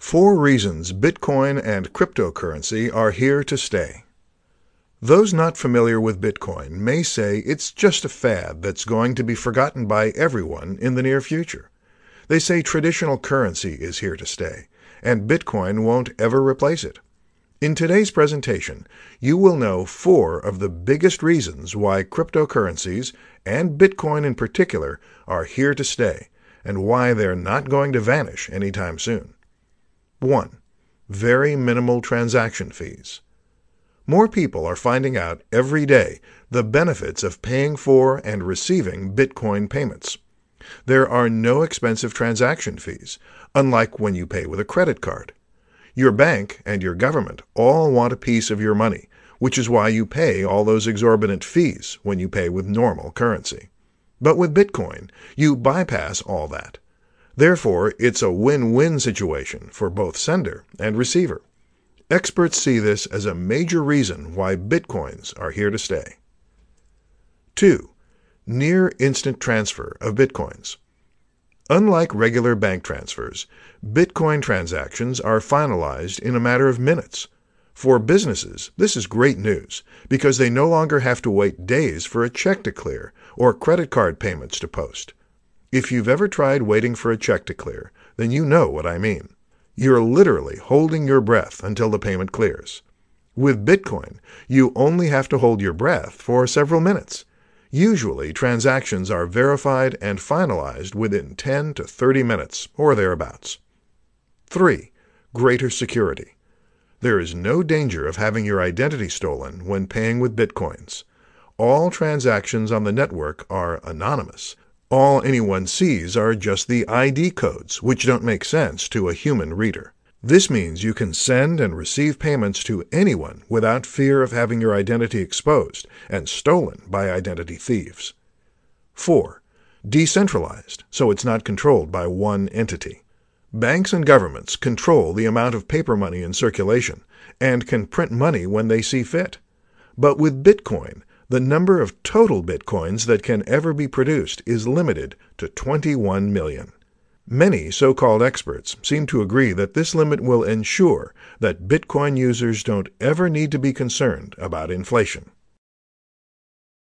4 reasons Bitcoin and cryptocurrency are here to stay. Those not familiar with Bitcoin may say it's just a fad that's going to be forgotten by everyone in the near future. They say traditional currency is here to stay, and Bitcoin won't ever replace it. In today's presentation, you will know 4 of the biggest reasons why cryptocurrencies, and Bitcoin in particular, are here to stay, and why they're not going to vanish anytime soon. 1. Very minimal transaction fees. More people are finding out every day the benefits of paying for and receiving Bitcoin payments. There are no expensive transaction fees, unlike when you pay with a credit card. Your bank and your government all want a piece of your money, which is why you pay all those exorbitant fees when you pay with normal currency. But with Bitcoin, you bypass all that. Therefore, it's a win-win situation for both sender and receiver. Experts see this as a major reason why Bitcoins are here to stay. 2. Near instant transfer of Bitcoins. Unlike regular bank transfers, Bitcoin transactions are finalized in a matter of minutes. For businesses, this is great news because they no longer have to wait days for a check to clear or credit card payments to post. If you've ever tried waiting for a check to clear, then you know what I mean. You're literally holding your breath until the payment clears. With Bitcoin, you only have to hold your breath for several minutes. Usually, transactions are verified and finalized within 10 to 30 minutes, or thereabouts. 3. Greater security. There is no danger of having your identity stolen when paying with Bitcoins. All transactions on the network are anonymous. All anyone sees are just the ID codes, which don't make sense to a human reader. This means you can send and receive payments to anyone without fear of having your identity exposed and stolen by identity thieves. 4. Decentralized, so it's not controlled by one entity. Banks and governments control the amount of paper money in circulation and can print money when they see fit. But with Bitcoin, the number of total Bitcoins that can ever be produced is limited to 21 million. Many so-called experts seem to agree that this limit will ensure that Bitcoin users don't ever need to be concerned about inflation.